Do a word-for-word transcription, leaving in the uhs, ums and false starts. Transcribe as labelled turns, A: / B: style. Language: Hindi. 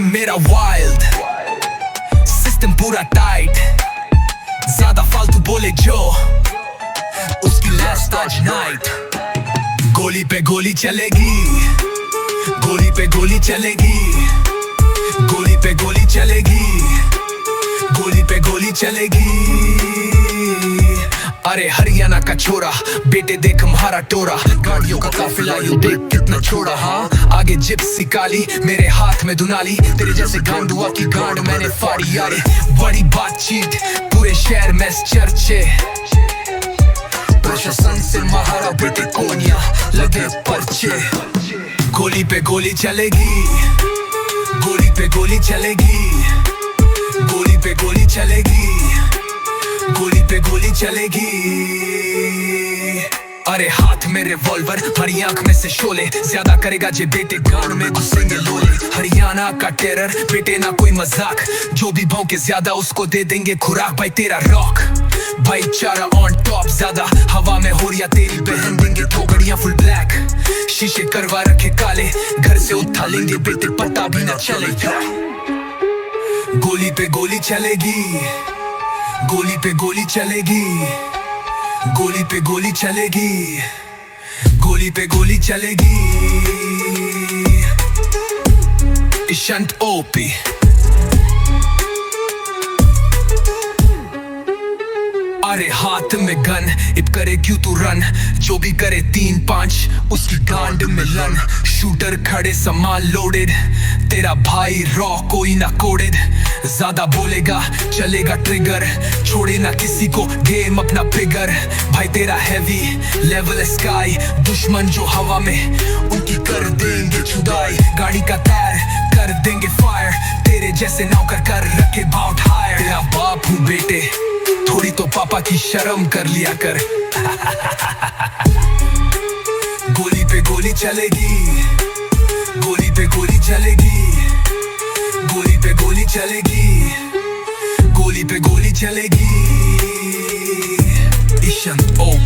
A: मेरा वाइल्ड, सिस्टम पूरा टाइट, ज्यादा फालतू बोले जो उसकी लास्ट आज नाइट। गोली पे गोली चलेगी, गोली पे गोली चलेगी, गोली पे गोली चलेगी, गोली पे गोली चलेगी। अरे हरियाणा का छोरा, बेटे देख हमारा टोरा, गाड़ियों का काफिला यू देख कितना छोड़ा। हाँ आगे जिप्सी काली, मेरे हाथ में दुनाली, तेरे जैसे गांडुआ की गांड मैंने फाड़ी। यारे बड़ी बातचीत, पूरे शहर में चर्चे, प्रशासन से महारा बेटे कोनिया लगे पर्चे। गोली पे गोली चलेगी, गोली पे गोली चलेगी, गोली पे गोली चलेगी, गोली पे गोली चलेगी। अरे हाथ में रिवॉल्वर, हरी आंख में से शोले, ज्यादा करेगा जे बेटे गान में घुसेंगे लोले। हरियाणा का टेरर बेटे ना कोई मजाक, जो भी भौंके ज्यादा उसको दे देंगे खुराक। भाई तेरा रॉक भाईचारा ऑन टॉप, ज्यादा हवा में हो रिया तेरी पहन देंगे ठोकरियां फुल ब्लैक। शीशे करवा रखे काले, घर से उठा लेंगे बेटे पता भी ना चलेगा। गोली पे गोली चलेगी, गोली पे गोली चलेगी, गोली पे गोली चलेगी, गोली पे गोली चलेगी। इशंत ओपी। अरे हाथ में गन, इब करे क्यों तू रन, जो भी करे तीन पांच उसकी गांड में लन। शूटर खड़े सामान लोडेड, तेरा भाई रॉ कोई ना कोडेड। ज्यादा बोलेगा चलेगा ट्रिगर, छोड़े ना किसी को गेम अपना फिगर। भाई तेरा हैवी लेवल स्काई, दुश्मन जो हवा में उनकी कर देंगे जुदाई। गाड़ी का टायर कर देंगे फायर, तेरे जैसे नौकर कर रखे बाउट हायर। तेरा बाप हूँ बेटे, थोड़ी तो पापा की शर्म कर लिया कर। गोली पे गोली चलेगी, गोली पे गोली चलेगी, गोली पे गोली चलेगी, गोली पे गोली चलेगी। इशंत ओ